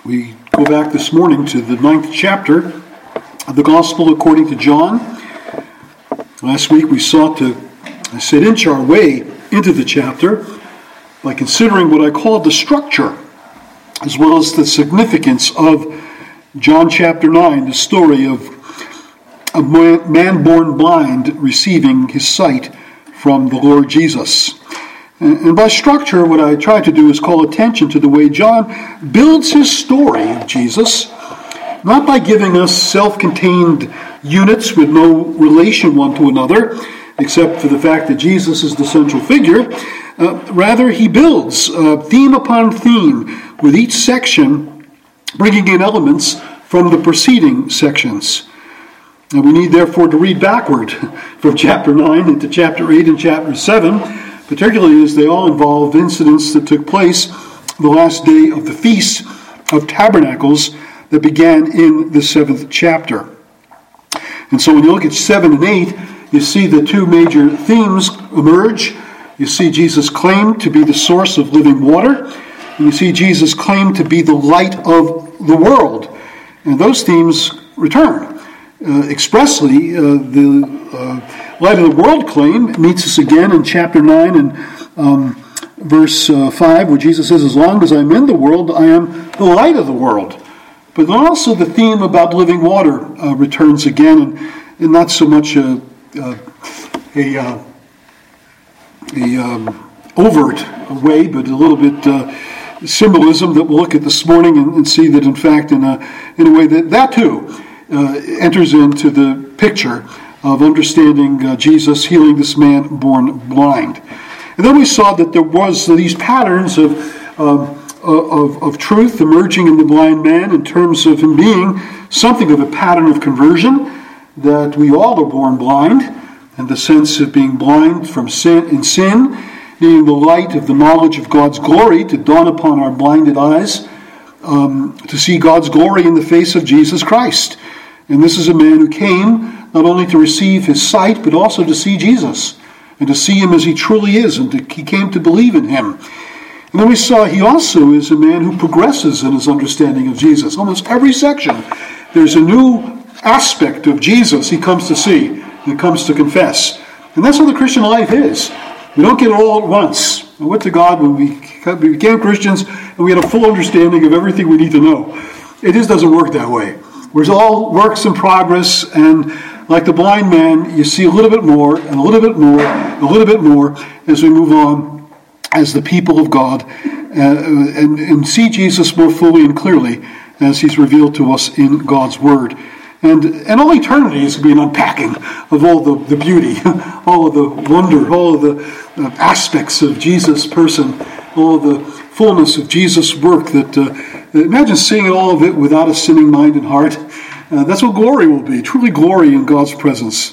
We go back this morning to the 9th chapter of the Gospel according to John. Last week we sought to inch our way into the chapter by considering what I called the structure, as well as the significance of John chapter 9, the story of a man born blind receiving his sight from the Lord Jesus. And by structure, what I try to do is call attention to the way John builds his story of Jesus, not by giving us self-contained units with no relation one to another, except for the fact that Jesus is the central figure. Rather, he builds theme upon theme, with each section bringing in elements from the preceding sections. And we need, therefore, to read backward from chapter 9 into chapter 8 and chapter 7, particularly as they all involve incidents that took place the last day of the Feast of Tabernacles that began in the 7th chapter. And so when you look at 7 and 8, you see the two major themes emerge. You see Jesus' claim to be the source of living water, and you see Jesus' claim to be the light of the world. And those themes return. Expressly, the light of the world claim meets us again in chapter 9 and verse 5, where Jesus says, "As long as I'm in the world, I am the light of the world." But also the theme about living water returns again, and not so much a overt way, but a little bit symbolism that we'll look at this morning and see that, in fact, in a way that too enters into the picture of understanding Jesus healing this man born blind. And then we saw that there was these patterns of truth emerging in the blind man in terms of him being something of a pattern of conversion, that we all are born blind, in the sense of being blind from sin, needing the light of the knowledge of God's glory to dawn upon our blinded eyes, to see God's glory in the face of Jesus Christ. And this is a man who came not only to receive his sight, but also to see Jesus, and to see him as he truly is, and he came to believe in him. And then we saw he also is a man who progresses in his understanding of Jesus. Almost every section, there's a new aspect of Jesus he comes to see, and comes to confess. And that's how the Christian life is. We don't get it all at once. I went to God when we became Christians, and we had a full understanding of everything we need to know. It just doesn't work that way. We're all works in progress, and like the blind man, you see a little bit more, and a little bit more, and a little bit more as we move on as the people of God, and see Jesus more fully and clearly as he's revealed to us in God's Word. And all eternity is going to be an unpacking of all the beauty, all of the wonder, all of the aspects of Jesus' person, all of the fullness of Jesus' work. That imagine seeing all of it without a sinning mind and heart. That's what glory will be, truly glory in God's presence.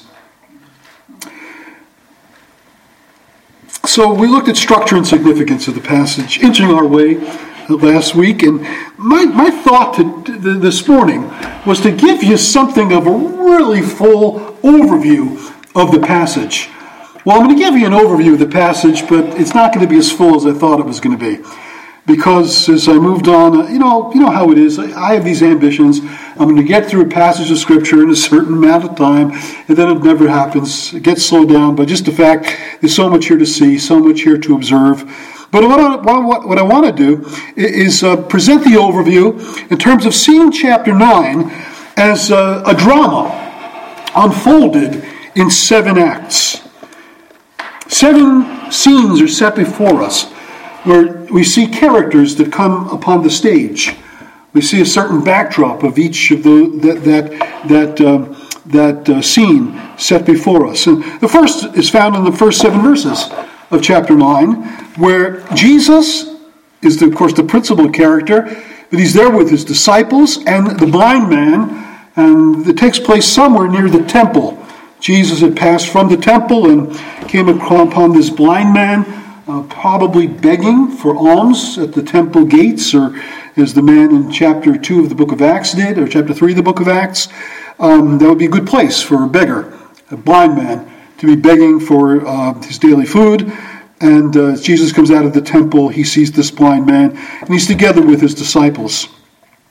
So we looked at structure and significance of the passage, inching our way last week, and my thought this morning was to give you something of a really full overview of the passage. Well, I'm going to give you an overview of the passage, but it's not going to be as full as I thought it was going to be. Because as I moved on, you know how it is. I have these ambitions. I'm going to get through a passage of Scripture in a certain amount of time, and then it never happens. It gets slowed down by just the fact there's so much here to see, so much here to observe. But what I want to do is present the overview in terms of seeing chapter 9 as a drama unfolded in 7 acts. 7 scenes are set before us, where we see characters that come upon the stage. We see a certain backdrop of each of that scene set before us. And the first is found in the first 7 verses of chapter 9, where Jesus is, of course, the principal character, but he's there with his disciples and the blind man, and it takes place somewhere near the temple. Jesus had passed from the temple and came upon this blind man, probably begging for alms at the temple gates, or as the man in chapter 2 of the book of Acts did, or chapter 3 of the book of Acts. That would be a good place for a beggar, a blind man, to be begging for his daily food. And as Jesus comes out of the temple, he sees this blind man, and he's together with his disciples.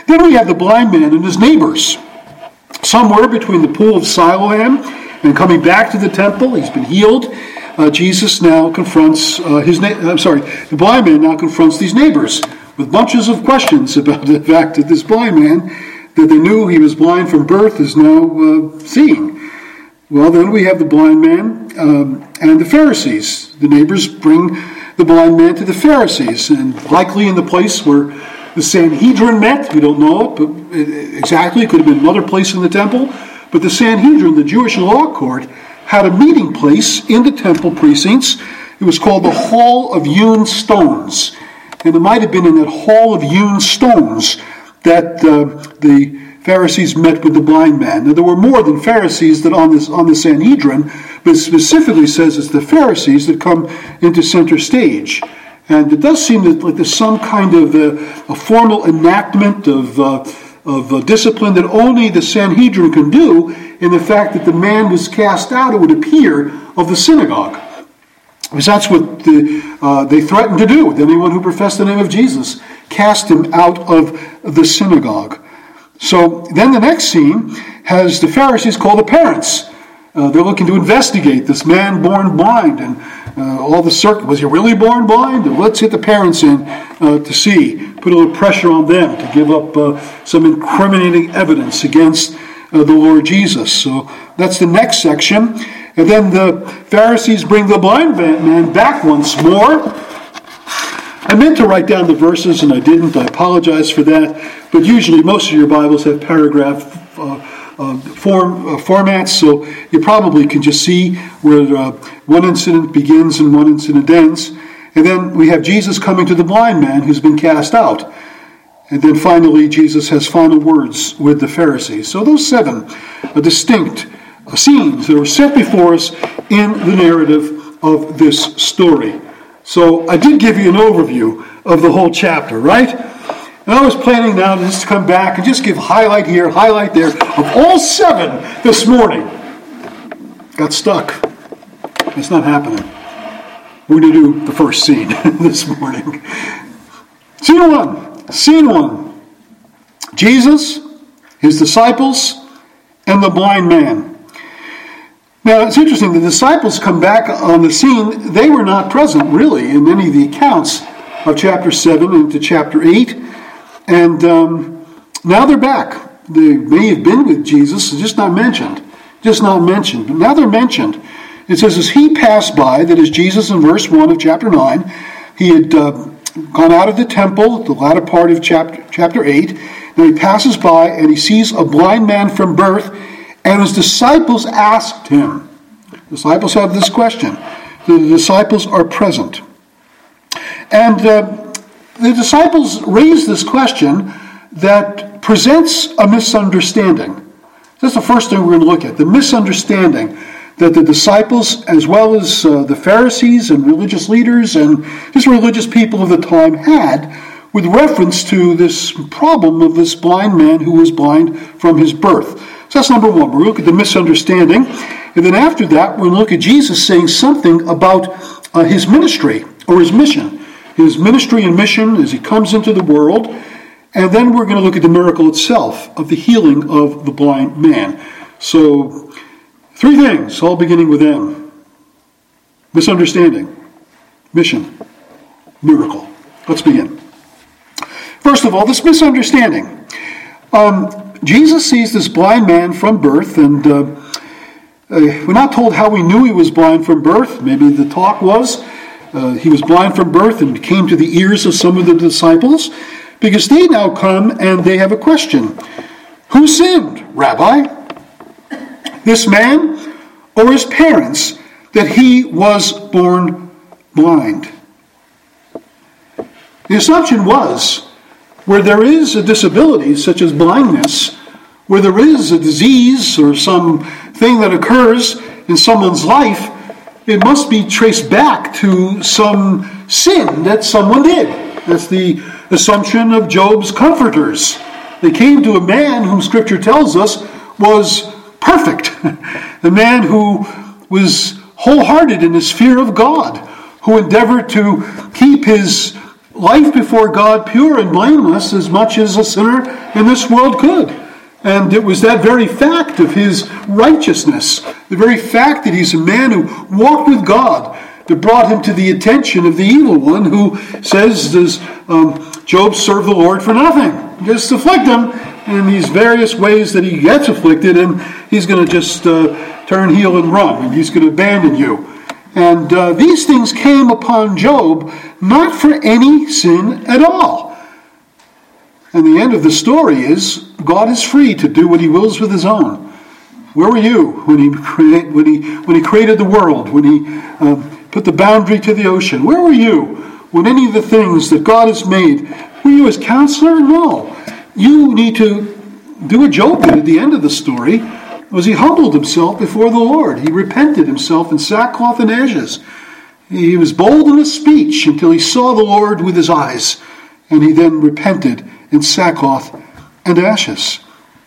Then we have the blind man and his neighbors. Somewhere between the pool of Siloam and coming back to the temple, he's been healed. Jesus now confronts the blind man now confronts these neighbors with bunches of questions about the fact that this blind man, that they knew he was blind from birth, is now seeing. Well, then we have the blind man and the Pharisees. The neighbors bring the blind man to the Pharisees, and likely in the place where the Sanhedrin met. We don't know it, but exactly. It could have been another place in the temple. But the Sanhedrin, the Jewish law court, had a meeting place in the temple precincts. It was called the Hall of Hewn Stones. And it might have been in that Hall of Hewn Stones that the Pharisees met with the blind man. Now, there were more than Pharisees that on the Sanhedrin, but it specifically says it's the Pharisees that come into center stage. And it does seem that like there's some kind of a formal enactment of discipline that only the Sanhedrin can do, in the fact that the man was cast out, it would appear, of the synagogue. Because that's what they threatened to do with anyone who professed the name of Jesus. Cast him out of the synagogue. So then the next scene has the Pharisees call the parents. They're looking to investigate this man born blind, and all the circle. Was he really born blind? Let's get the parents in to see. Put a little pressure on them to give up some incriminating evidence against the Lord Jesus. So that's the next section. And then the Pharisees bring the blind man back once more. I meant to write down the verses and I didn't. I apologize for that. But usually most of your Bibles have paragraph formats, so you probably can just see where one incident begins and one incident ends. And then we have Jesus coming to the blind man who's been cast out. And then finally, Jesus has final words with the Pharisees. So those 7 distinct scenes that are set before us in the narrative of this story. So I did give you an overview of the whole chapter, right? And I was planning now to just come back and just give highlight here, highlight there, of all 7 this morning. Got stuck. It's not happening. We're going to do the first scene this morning. Scene 1. Jesus, his disciples, and the blind man. Now, it's interesting. The disciples come back on the scene. They were not present, really, in any of the accounts of chapter 7 into chapter 8. And now they're back. They may have been with Jesus, just not mentioned. But now they're mentioned. It says, as he passed by, that is Jesus in verse 1 of chapter 9, he had gone out of the temple, the latter part of chapter 8. Now he passes by and he sees a blind man from birth, and his disciples asked him. Disciples have this question. The disciples are present. And the disciples raise this question that presents a misunderstanding. That's the first thing we're going to look at, the misunderstanding that the disciples, as well as the Pharisees and religious leaders and just religious people of the time had with reference to this problem of this blind man who was blind from his birth. So that's number 1. We'll look at the misunderstanding. And then after that, we'll look at Jesus saying something about his ministry or his mission. His ministry and mission as he comes into the world. And then we're going to look at the miracle itself of the healing of the blind man. So 3 things, all beginning with M. Misunderstanding, mission, miracle. Let's begin. First of all, this misunderstanding. Jesus sees this blind man from birth, and we're not told how he knew he was blind from birth. Maybe the talk was he was blind from birth and came to the ears of some of the disciples, because they now come and they have a question. Who sinned, Rabbi? This man or his parents, that he was born blind? The assumption was, where there is a disability such as blindness, where there is a disease or some thing that occurs in someone's life, it must be traced back to some sin that someone did. That's the assumption of Job's comforters. They came to a man whom Scripture tells us was perfect, a man who was wholehearted in his fear of God, who endeavored to keep his life before God pure and blameless as much as a sinner in this world could. And it was that very fact of his righteousness, the very fact that he's a man who walked with God, that brought him to the attention of the evil one who says, does Job serve the Lord for nothing? Just afflict him in these various ways that he gets afflicted, and he's going to just turn heel and run, and he's going to abandon you. And these things came upon Job not for any sin at all. And the end of the story is God is free to do what he wills with his own. Where were you when he created the world, when he put the boundary to the ocean? Where were you when any of the things that God has made? Were you his counselor? No. You need to do what Job did at the end of the story, was he humbled himself before the Lord. He repented himself in sackcloth and ashes. He was bold in his speech until he saw the Lord with his eyes, and he then repented in sackcloth and ashes.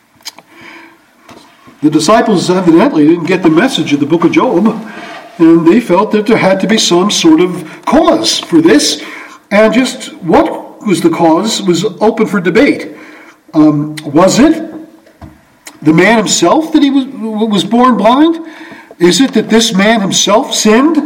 The disciples evidently didn't get the message of the book of Job, and they felt that there had to be some sort of cause for this, and just what was the cause was open for debate. Was it the man himself that he was born blind? Is it that this man himself sinned?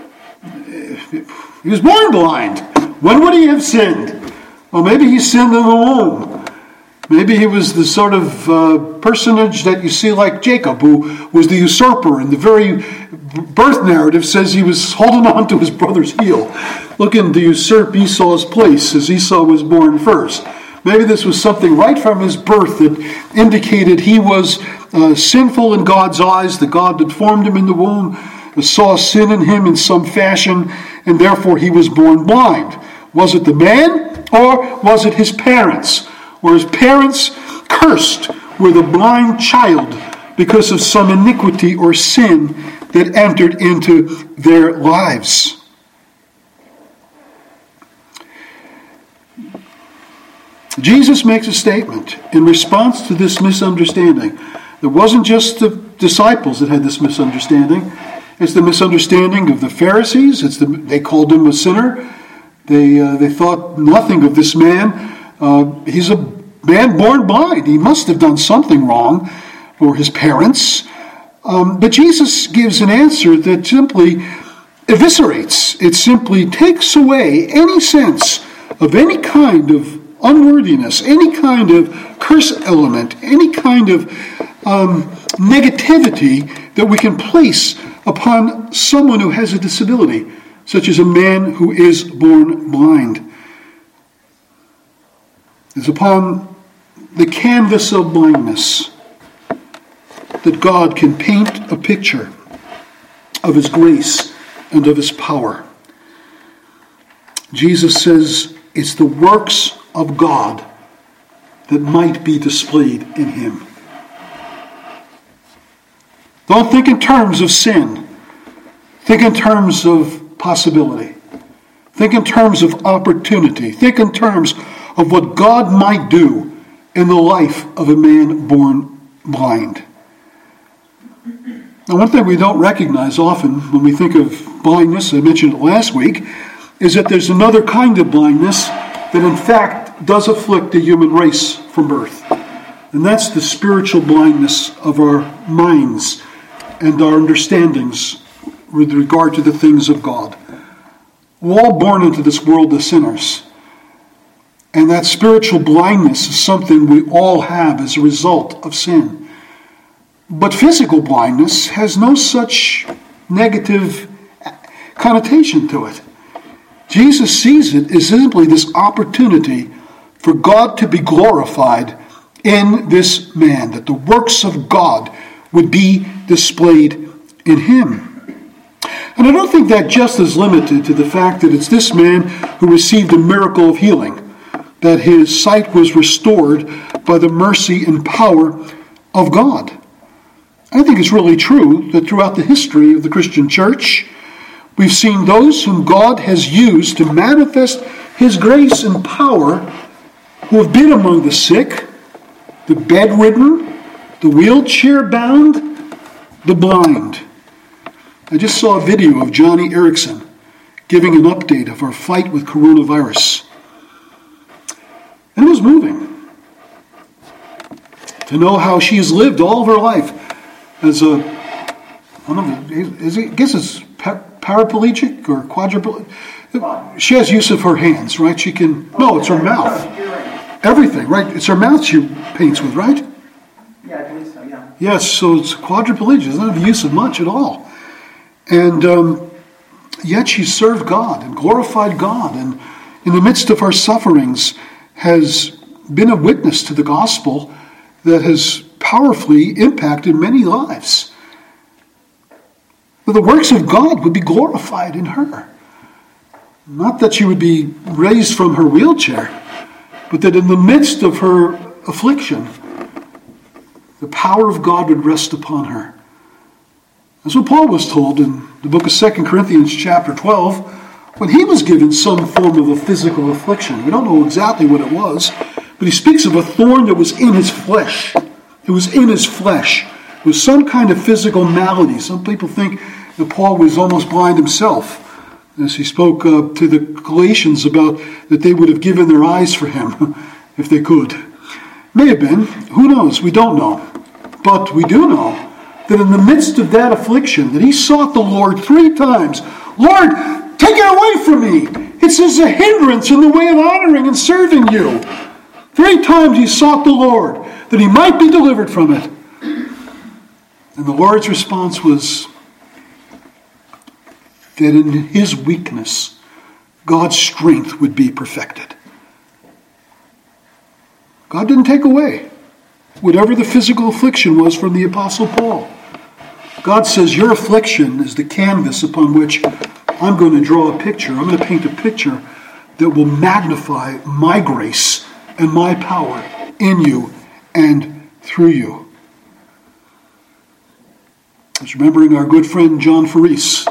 He was born blind. When would he have sinned? Well, maybe he sinned in the womb. Maybe he was the sort of personage that you see like Jacob, who was the usurper, and the very birth narrative says he was holding on to his brother's heel, looking to usurp Esau's place as Esau was born first. Maybe this was something right from his birth that indicated he was sinful in God's eyes, that God had formed him in the womb, saw sin in him in some fashion, and therefore he was born blind. Was it the man, or was it his parents? Or his parents cursed with a blind child because of some iniquity or sin that entered into their lives? Jesus makes a statement in response to this misunderstanding. It wasn't just the disciples that had this misunderstanding. It's the misunderstanding of the Pharisees. They called him a sinner. They thought nothing of this man. He's a man born blind. He must have done something wrong for his parents. But Jesus gives an answer that simply eviscerates. It simply takes away any sense of any kind of unworthiness, any kind of curse element, any kind of negativity that we can place upon someone who has a disability, such as a man who is born blind. It's upon the canvas of blindness that God can paint a picture of his grace and of his power. Jesus says it's the works of God that might be displayed in him. Don't think in terms of sin. Think in terms of possibility. Think in terms of opportunity. Think in terms of what God might do in the life of a man born blind. Now, one thing we don't recognize often when we think of blindness, I mentioned it last week, is that there's another kind of blindness that in fact does afflict the human race from birth. And that's the spiritual blindness of our minds and our understandings with regard to the things of God. We're all born into this world as sinners. And that spiritual blindness is something we all have as a result of sin. But physical blindness has no such negative connotation to it. Jesus sees it as simply this opportunity for God to be glorified in this man, that the works of God would be displayed in him. And I don't think that just is limited to the fact that it's this man who received a miracle of healing, that his sight was restored by the mercy and power of God. I think it's really true that throughout the history of the Christian church, we've seen those whom God has used to manifest his grace and power who have been among the sick, the bedridden, the wheelchair-bound, the blind. I just saw a video of Johnny Erickson giving an update of our fight with coronavirus. was moving to know how she has lived all of her life as I guess it's paraplegic or quadriplegic. She has use of her hands, right? She can, no, it's her mouth. Everything, right? It's her mouth she paints with, right? Yeah, I believe so, yeah. Yes, so it's quadriplegic. Doesn't have use of much at all. And yet she served God and glorified God, and in the midst of her sufferings has been a witness to the gospel that has powerfully impacted many lives. But the works of God would be glorified in her. Not that she would be raised from her wheelchair, but that in the midst of her affliction, the power of God would rest upon her. That's what Paul was told in the book of 2 Corinthians chapter 12, when he was given some form of a physical affliction. We don't know exactly what it was, but he speaks of a thorn that was in his flesh. It was in his flesh. It was some kind of physical malady. Some people think that Paul was almost blind himself, as he spoke to the Galatians about that they would have given their eyes for him if they could. May have been. Who knows? We don't know. But we do know that in the midst of that affliction, that he sought the Lord 3 times. Lord, take it away from me. It's as a hindrance in the way of honoring and serving you. 3 times he sought the Lord that he might be delivered from it. And the Lord's response was that in his weakness, God's strength would be perfected. God didn't take away whatever the physical affliction was from the Apostle Paul. God says, your affliction is the canvas upon which I'm going to draw a picture. I'm going to paint a picture that will magnify my grace and my power in you and through you. I was remembering our good friend John Farese.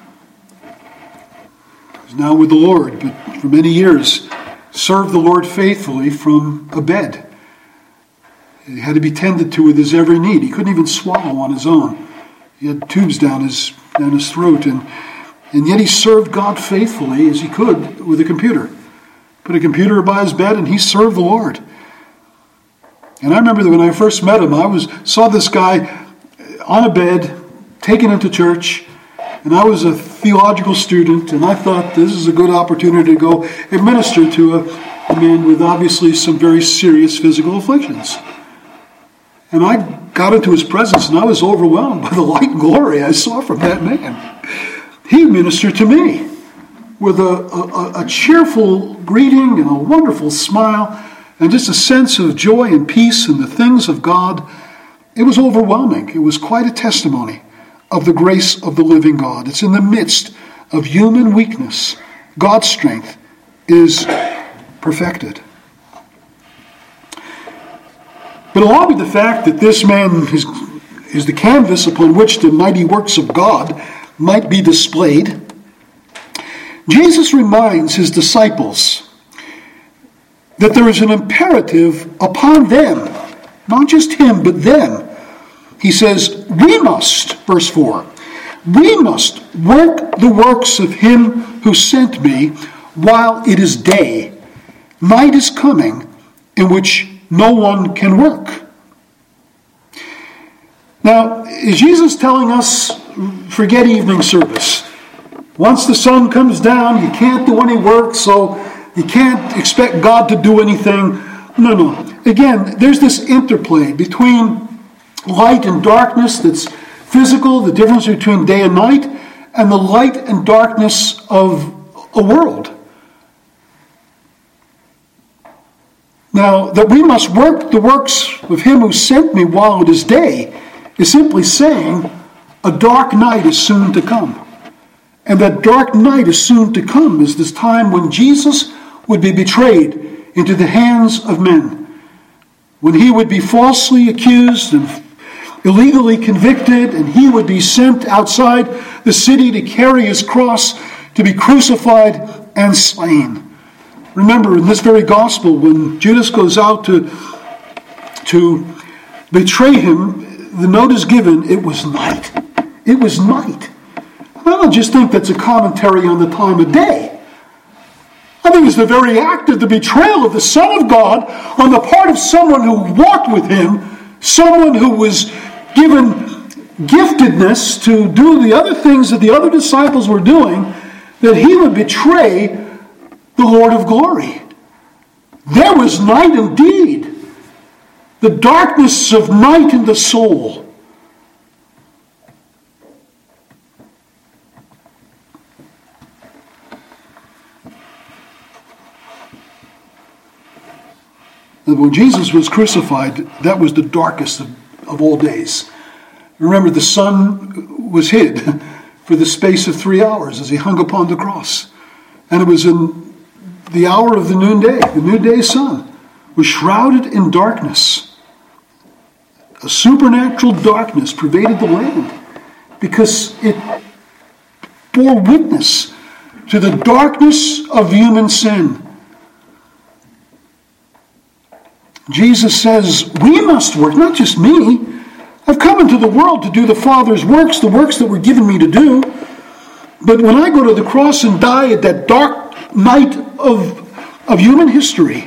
He's now with the Lord, but for many years served the Lord faithfully from a bed. He had to be tended to with his every need. He couldn't even swallow on his own. He had tubes down his throat, and yet he served God faithfully as he could with a computer. Put a computer by his bed, and he served the Lord. And I remember that when I first met him, saw this guy on a bed, taken into church, and I was a theological student, and I thought this is a good opportunity to go and minister to a man with obviously some very serious physical afflictions. And I got into his presence, and I was overwhelmed by the light and glory I saw from that man. He ministered to me with a cheerful greeting and a wonderful smile and just a sense of joy and peace in the things of God. It was overwhelming. It was quite a testimony of the grace of the living God. It's in the midst of human weakness, God's strength is perfected. But along with the fact that this man is the canvas upon which the mighty works of God might be displayed, Jesus reminds his disciples that there is an imperative upon them, not just him, but them. He says, we must, verse 4, we must work the works of him who sent me while it is day. Night is coming in which no one can work. Now, is Jesus telling us, forget evening service? Once the sun comes down, you can't do any work, so you can't expect God to do anything. No. Again, there's this interplay between light and darkness that's physical, the difference between day and night, and the light and darkness of a world. Now, that we must work the works of him who sent me while it is day is simply saying a dark night is soon to come. And that dark night is soon to come is this time when Jesus would be betrayed into the hands of men, when he would be falsely accused and illegally convicted, and he would be sent outside the city to carry his cross, to be crucified and slain. Remember, in this very gospel, when Judas goes out to betray him, the note is given, it was night. It was night. I don't just think that's a commentary on the time of day. I think it's the very act of the betrayal of the Son of God on the part of someone who walked with him, someone who was given giftedness to do the other things that the other disciples were doing, that he would betray the Lord of glory. There was night indeed, the darkness of night in the soul. And when Jesus was crucified, that was the darkest of all days. Remember, the sun was hid for the space of 3 hours as he hung upon the cross. And it was in the hour of the noonday sun was shrouded in darkness. A supernatural darkness pervaded the land because it bore witness to the darkness of human sin. Jesus says, we must work, not just me. I've come into the world to do the Father's works, the works that were given me to do. But when I go to the cross and die at that dark night of human history,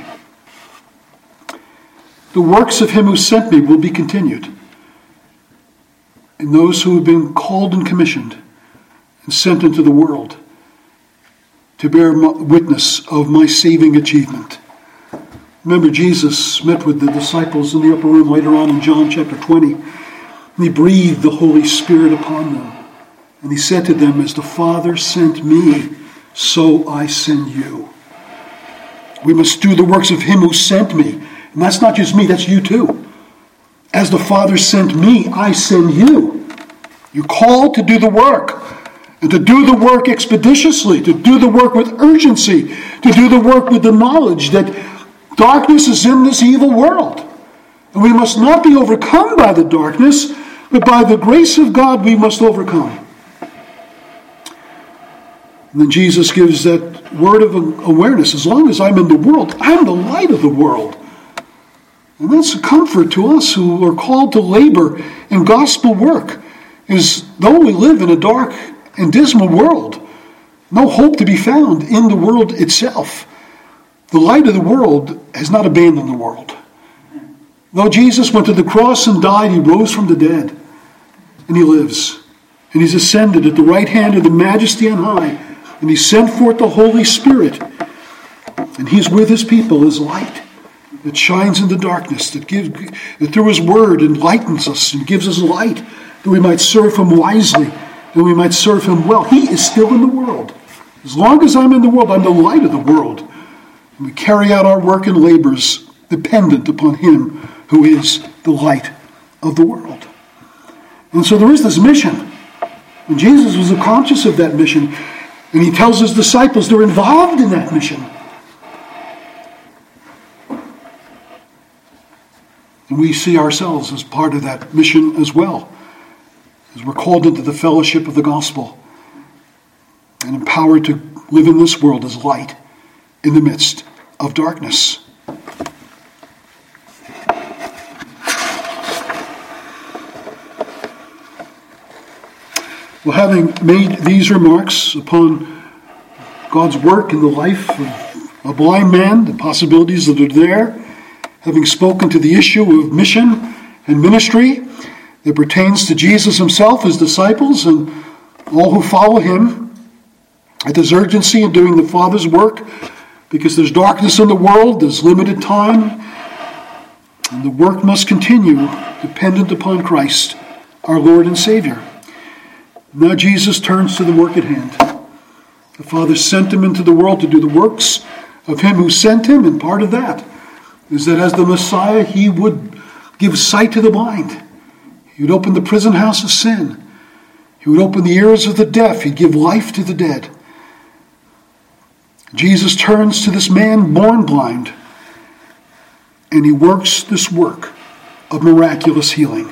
the works of him who sent me will be continued. And those who have been called and commissioned and sent into the world to bear witness of my saving achievement. Remember, Jesus met with the disciples in the upper room later on in John chapter 20. And he breathed the Holy Spirit upon them. And he said to them, as the Father sent me, so I send you. We must do the works of him who sent me. And that's not just me, that's you too. As the Father sent me, I send you. You're called to do the work. And to do the work expeditiously, to do the work with urgency, to do the work with the knowledge that darkness is in this evil world. And we must not be overcome by the darkness, but by the grace of God we must overcome. And then Jesus gives that word of awareness. As long as I'm in the world, I'm the light of the world. And that's a comfort to us who are called to labor in gospel work. Is though we live in a dark and dismal world, no hope to be found in the world itself. The light of the world has not abandoned the world. Though Jesus went to the cross and died, he rose from the dead. And he lives. And he's ascended at the right hand of the Majesty on high. And he sent forth the Holy Spirit. And he's with his people as light that shines in the darkness, that through his word enlightens us and gives us light, that we might serve him wisely, that we might serve him well. He is still in the world. As long as I'm in the world, I'm the light of the world. And we carry out our work and labors dependent upon him who is the light of the world. And so there is this mission. And Jesus was conscious of that mission. And he tells his disciples they're involved in that mission. And we see ourselves as part of that mission as well, as we're called into the fellowship of the gospel and empowered to live in this world as light in the midst of darkness. Well, having made these remarks upon God's work in the life of a blind man, the possibilities that are there, having spoken to the issue of mission and ministry that pertains to Jesus himself, his disciples, and all who follow him, that there's urgency in doing the Father's work because there's darkness in the world, there's limited time, and the work must continue dependent upon Christ, our Lord and Savior. Now Jesus turns to the work at hand. The Father sent him into the world to do the works of him who sent him, and part of that is that as the Messiah, he would give sight to the blind. He would open the prison house of sin. He would open the ears of the deaf. He'd give life to the dead. Jesus turns to this man born blind, and he works this work of miraculous healing.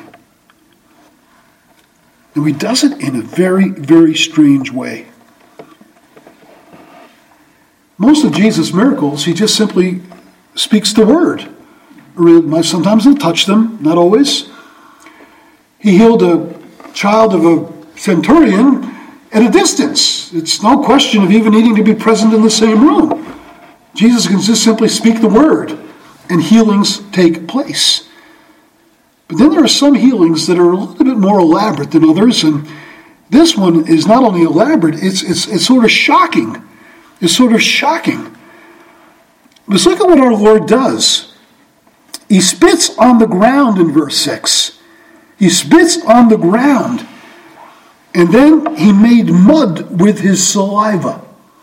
And he does it in a very, very strange way. Most of Jesus' miracles, he just simply speaks the word. Sometimes he'll touch them, not always. He healed a child of a centurion at a distance. It's no question of even needing to be present in the same room. Jesus can just simply speak the word and healings take place. But then there are some healings that are a little bit more elaborate than others, and this one is not only elaborate, it's sort of shocking. It's sort of shocking. Let's look at what our Lord does. He spits on the ground in verse 6. He spits on the ground, and then he made mud with his saliva.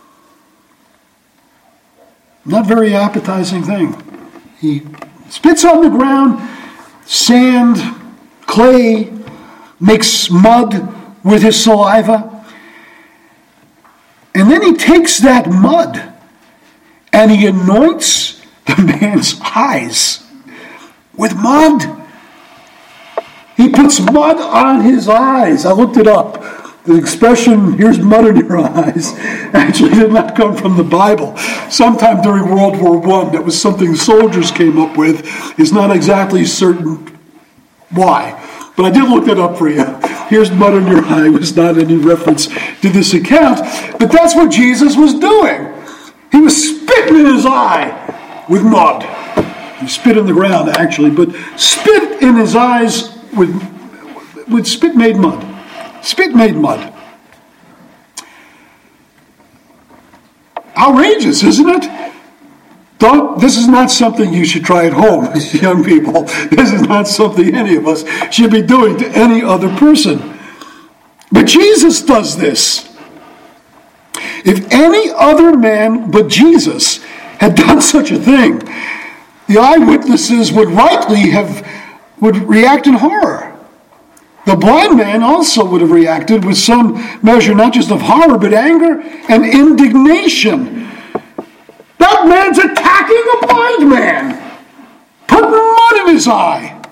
Not very appetizing thing. He spits on the ground, sand, clay, makes mud with his saliva. And then he takes that mud and he anoints the man's eyes with mud. He puts mud on his eyes. I looked it up. The expression, here's mud in your eyes, actually did not come from the Bible. Sometime during World War I, that was something soldiers came up with. It's not exactly certain why. But I did look that up for you. Here's mud in your eye was not any reference to this account. But that's what Jesus was doing. He was spitting in his eye with mud. He spit in the ground, actually, but spit in his eyes with spit made mud. Spit made mud. Outrageous, isn't it? This is not something you should try at home, young people. This is not something any of us should be doing to any other person. But Jesus does this. If any other man but Jesus had done such a thing, the eyewitnesses would react in horror. The blind man also would have reacted with some measure not just of horror, but anger and indignation. That man's attacking a blind man, putting mud in his eye.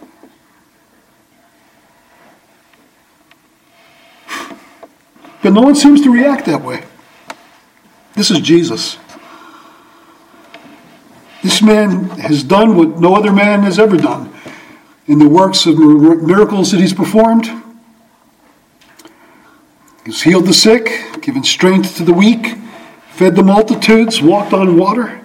But no one seems to react that way. This is Jesus. This man has done what no other man has ever done in the works of miracles that he's performed. He's healed the sick, given strength to the weak, fed the multitudes, walked on water.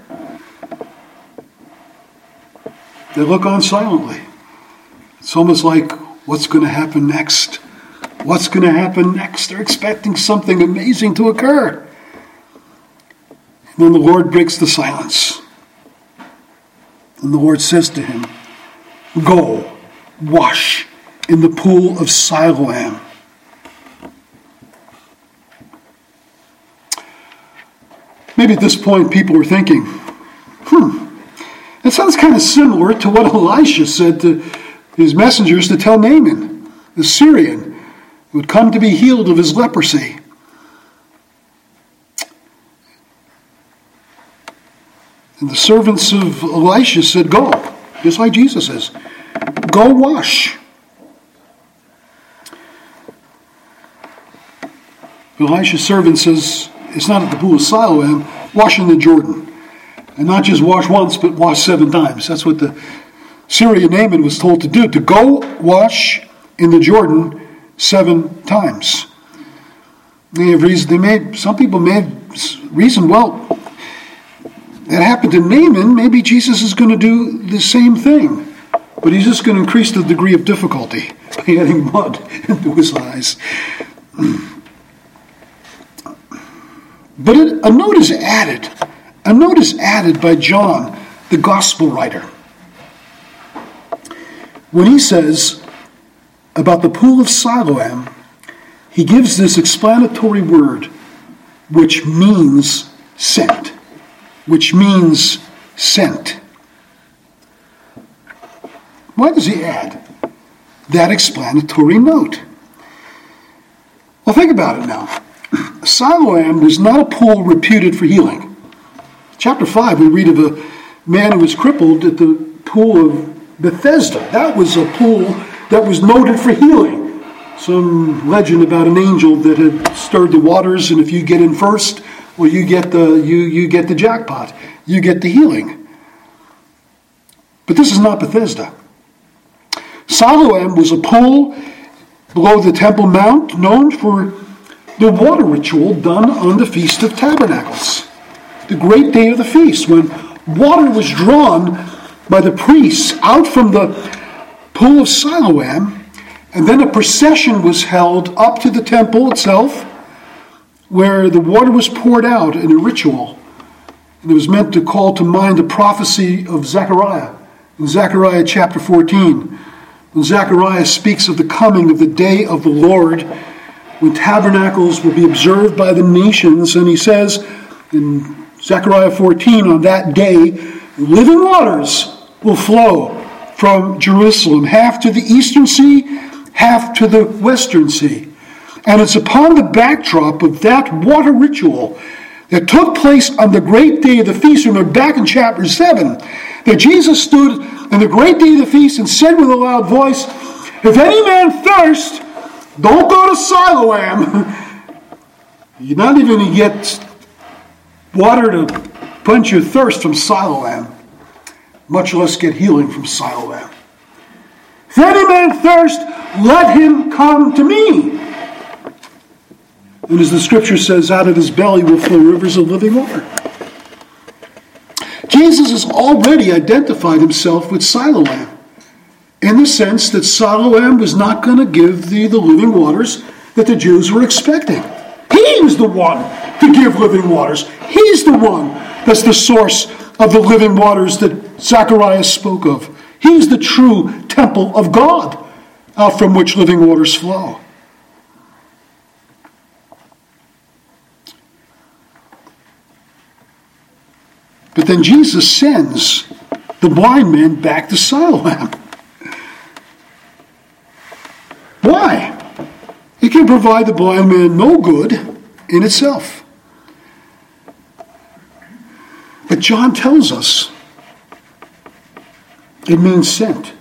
They look on silently. It's almost like, what's going to happen next? What's going to happen next? They're expecting something amazing to occur. And then the Lord breaks the silence. And the Lord says to him, "Go, wash in the pool of Siloam." Maybe at this point people were thinking, that sounds kind of similar to what Elisha said to his messengers to tell Naaman, the Syrian, who would come to be healed of his leprosy. And the servants of Elisha said, "Go," just like Jesus says. "Go wash." Elisha's servant says, it's not at the pool of Siloam, wash in the Jordan. And not just wash once, but wash 7 times. That's what the Syrian Naaman was told to do, to go wash in the Jordan 7 times. Some people may have reasoned, well, that happened to Naaman, maybe Jesus is going to do the same thing. But he's just going to increase the degree of difficulty by adding mud into his eyes. But a note is added. A note is added by John, the gospel writer. When he says about the pool of Siloam, he gives this explanatory word, which means sent. Which means sent. Why does he add that explanatory note? Well, think about it now. Siloam was not a pool reputed for healing. Chapter 5, we read of a man who was crippled at the pool of Bethesda. That was a pool that was noted for healing. Some legend about an angel that had stirred the waters, and if you get in first, well, you get the jackpot. You get the healing. But this is not Bethesda. Siloam was a pool below the Temple Mount known for the water ritual done on the Feast of Tabernacles. the great day of the feast, when water was drawn by the priests out from the pool of Siloam, and then a procession was held up to the temple itself, where the water was poured out in a ritual. And it was meant to call to mind the prophecy of Zechariah, in Zechariah chapter 14. When Zechariah speaks of the coming of the day of the Lord, when tabernacles will be observed by the nations, and he says in Zechariah 14, on that day, living waters will flow from Jerusalem, half to the eastern sea, half to the western sea. And it's upon the backdrop of that water ritual that took place on the great day of the feast, and we're back in chapter 7, that Jesus stood on the great day of the feast and said with a loud voice, if any man thirst, don't go to Siloam. You're not even going to get water to quench your thirst from Siloam, much less get healing from Siloam. If any man thirst, let him come to me. And as the scripture says, out of his belly will flow rivers of living water. Jesus has already identified himself with Siloam, in the sense that Siloam was not going to give the living waters that the Jews were expecting. He was the one to give living waters. He's the one that's the source of the living waters that Zechariah spoke of. He's the true temple of God, out from which living waters flow. But then Jesus sends the blind man back to Siloam. Why? It can provide the blind man no good in itself. But John tells us it means sent.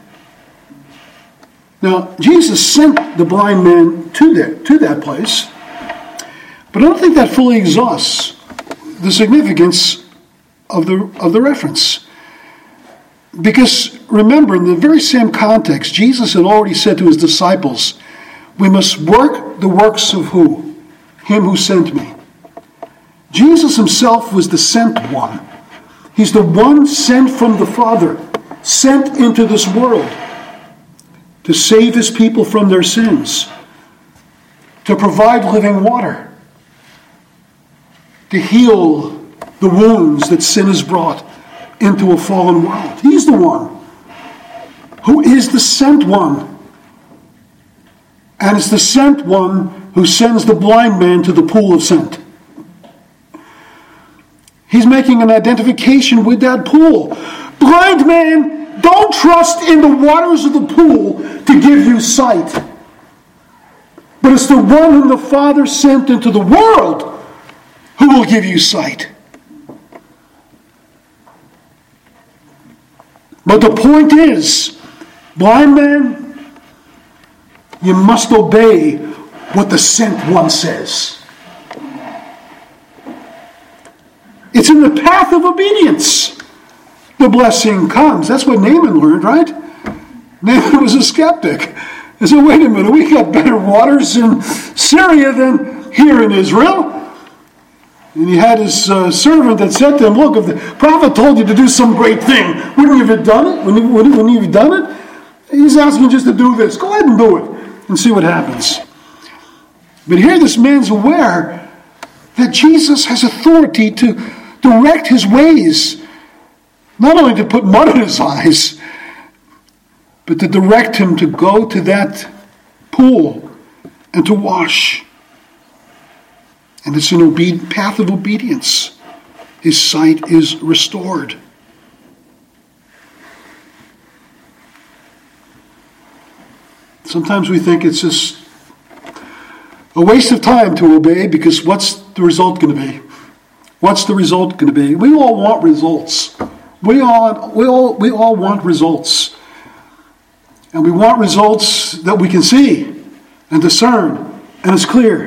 Now, Jesus sent the blind man to that place, but I don't think that fully exhausts the significance of the reference. Because remember, in the very same context, Jesus had already said to his disciples, we must work the works of who? Him who sent me. Jesus himself was the sent one. He's the one sent from the Father, sent into this world to save his people from their sins, to provide living water, to heal the wounds that sin has brought into a fallen world. He's the one who is the sent one. And it's the sent one who sends the blind man to the pool of scent. He's making an identification with that pool. Blind man, don't trust in the waters of the pool to give you sight. But it's the one whom the Father sent into the world who will give you sight. But the point is, blind man, you must obey what the sent one says. It's in the path of obedience the blessing comes. That's what Naaman learned, right? Naaman was a skeptic. He said, wait a minute, we got better waters in Syria than here in Israel. And he had his servant that said to him, look, if the prophet told you to do some great thing, wouldn't you have done it? Wouldn't you have done it? He's asking you just to do this. Go ahead and do it and see what happens. But here this man's aware that Jesus has authority to direct his ways, not only to put mud in his eyes, but to direct him to go to that pool and to wash. And it's an path of obedience. His sight is restored. Sometimes we think it's just a waste of time to obey, because what's the result going to be? What's the result going to be? We all want results. We all want results. And we want results that we can see and discern, and it's clear.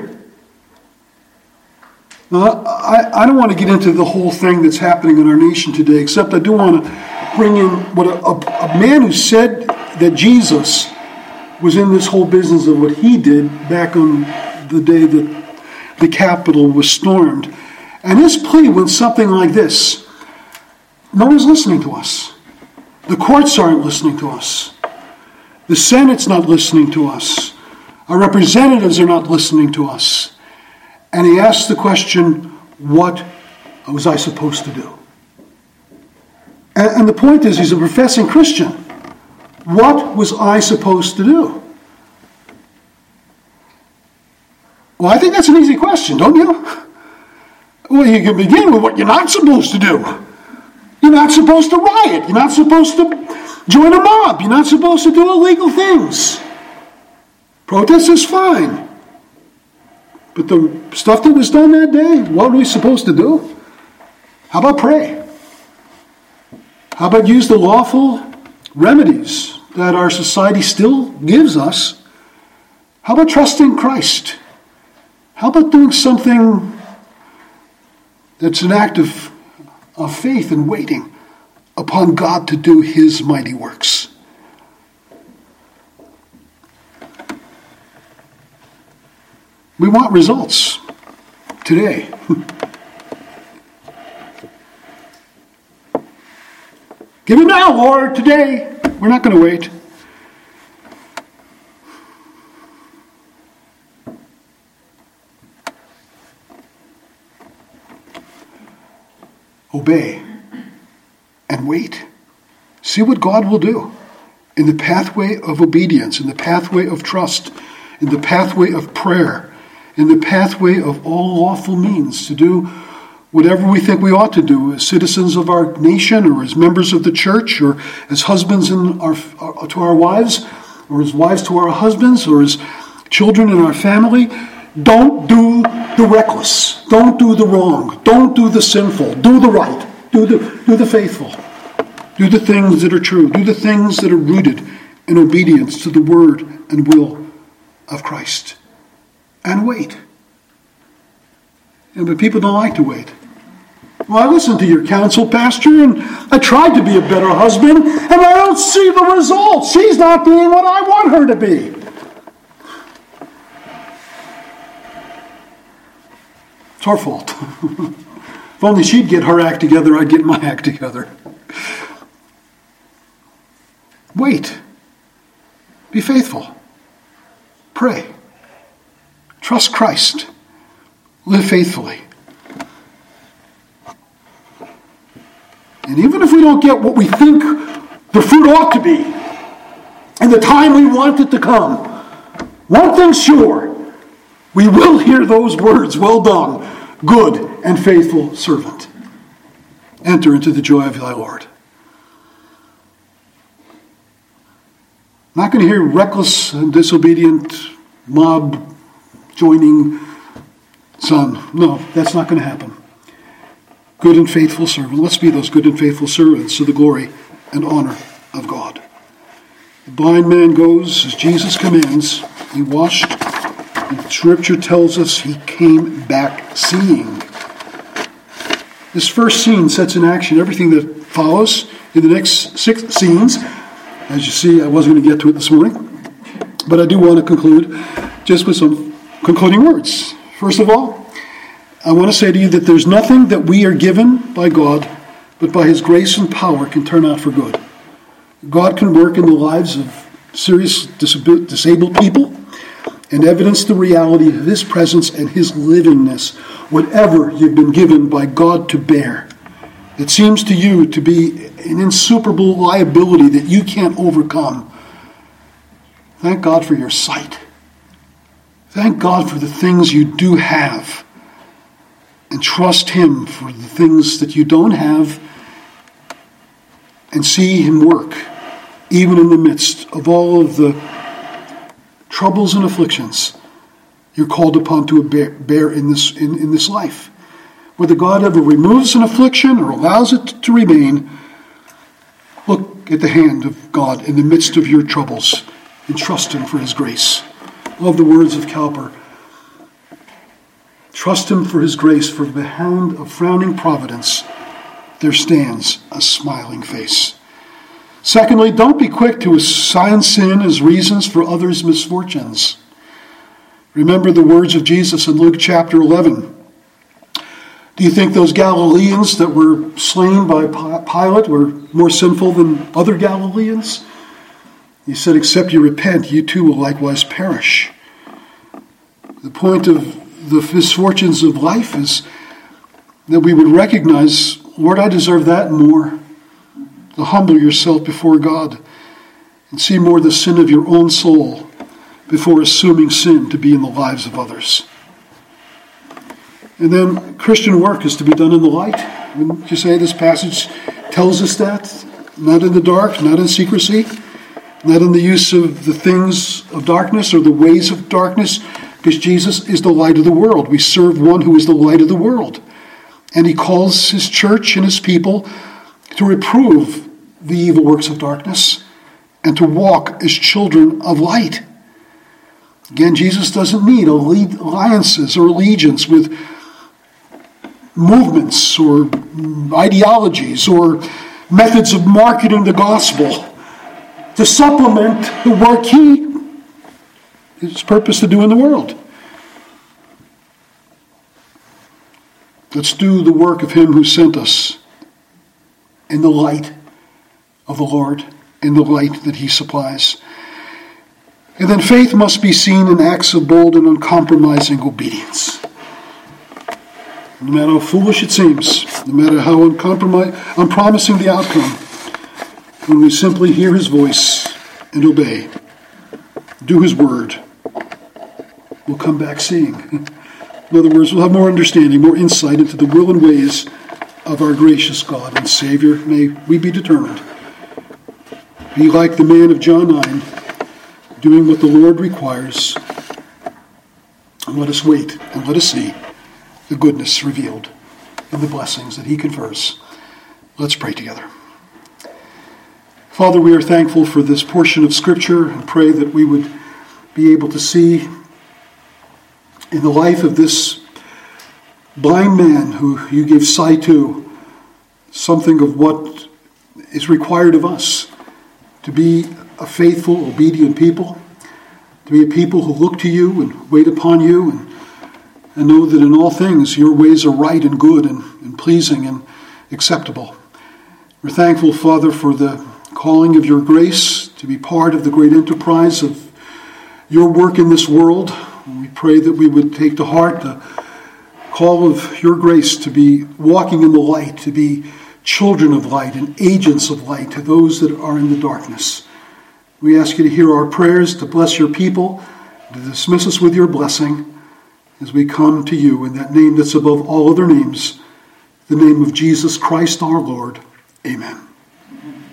Now, I don't want to get into the whole thing that's happening in our nation today, except I do want to bring in what a man who said that Jesus was in this whole business of what he did back on the day that the Capitol was stormed. And his plea went something like this: no one's listening to us. The courts aren't listening to us. The Senate's not listening to us. Our representatives are not listening to us. And he asked the question, what was I supposed to do? And the point is, he's a professing Christian. What was I supposed to do? Well, I think that's an easy question, don't you? Well, you can begin with what you're not supposed to do. You're not supposed to riot. You're not supposed to join a mob. You're not supposed to do illegal things. Protest is fine. But the stuff that was done that day, what were we supposed to do? How about pray? How about use the lawful remedies that our society still gives us? How about trusting Christ? How about doing something that's an act of faith and waiting upon God to do his mighty works? We want results today. Give it now, Lord, today. We're not going to wait. Obey and wait. See what God will do in the pathway of obedience, in the pathway of trust, in the pathway of prayer, in the pathway of all lawful means to do whatever we think we ought to do as citizens of our nation, or as members of the church, or as husbands to our wives, or as wives to our husbands, or as children in our family. Don't do the reckless. Don't do the wrong. Don't do the sinful. Do the right. Do the faithful. Do the things that are true. Do the things that are rooted in obedience to the word and will of Christ. And wait. But people don't like to wait. Well, I listened to your counsel, Pastor, and I tried to be a better husband, and I don't see the results. She's not being what I want her to be. It's her fault. If only she'd get her act together, I'd get my act together. Wait. Be faithful. Pray. Trust Christ. Live faithfully. And even if we don't get what we think the fruit ought to be in the time we want it to come, one thing's sure, we will hear those words, well done, good and faithful servant. Enter into the joy of thy Lord. I'm not going to hear reckless and disobedient mob joining son. No, that's not going to happen. Good and faithful servant. Let's be those good and faithful servants to the glory and honor of God. The blind man goes as Jesus commands. He washed. And Scripture tells us he came back seeing. This first scene sets in action everything that follows in the next 6 scenes. As you see, I wasn't going to get to it this morning, but I do want to conclude just with some concluding words. First of all, I want to say to you that there's nothing that we are given by God, but by his grace and power can turn out for good. God can work in the lives of serious disabled people and evidence the reality of his presence and his livingness, whatever you've been given by God to bear. It seems to you to be an insuperable liability that you can't overcome. Thank God for your sight. Thank God for the things you do have. And trust him for the things that you don't have, and see him work, even in the midst of all of the troubles and afflictions you're called upon to bear in this life. Whether God ever removes an affliction or allows it to remain, look at the hand of God in the midst of your troubles and trust him for his grace. I love the words of Cowper. Trust him for his grace, for the hand of frowning providence there stands a smiling face. Secondly, don't be quick to assign sin as reasons for others' misfortunes. Remember the words of Jesus in Luke chapter 11. Do you think those Galileans that were slain by Pilate were more sinful than other Galileans? He said, except you repent, you too will likewise perish. The point of the misfortunes of life is that we would recognize, Lord, I deserve that and more. To humble yourself before God and see more the sin of your own soul before assuming sin to be in the lives of others. And then Christian work is to be done in the light. Wouldn't you say this passage tells us that? Not in the dark, not in secrecy, not in the use of the things of darkness or the ways of darkness, because Jesus is the light of the world. We serve one who is the light of the world. And he calls his church and his people to reprove the evil works of darkness and to walk as children of light. Again, Jesus doesn't need alliances or allegiance with movements or ideologies or methods of marketing the gospel to supplement the work his purpose to do in the world. Let's do the work of him who sent us in the light of the Lord, in the light that he supplies. And then faith must be seen in acts of bold and uncompromising obedience. No matter how foolish it seems, no matter how unpromising the outcome, when we simply hear his voice and obey, do his word, we'll come back seeing. In other words, we'll have more understanding, more insight into the will and ways of our gracious God and Savior. May we be determined. Be like the man of John 9, doing what the Lord requires. And let us wait and let us see the goodness revealed and the blessings that he confers. Let's pray together. Father, we are thankful for this portion of Scripture and pray that we would be able to see in the life of this blind man who you gave sight to something of what is required of us to be a faithful, obedient people, to be a people who look to you and wait upon you and know that in all things your ways are right and good and pleasing and acceptable. We're thankful, Father, for the calling of your grace to be part of the great enterprise of your work in this world. We pray that we would take to heart the call of your grace to be walking in the light, to be children of light and agents of light to those that are in the darkness. We ask you to hear our prayers, to bless your people, to dismiss us with your blessing as we come to you in that name that's above all other names, the name of Jesus Christ our Lord. Amen.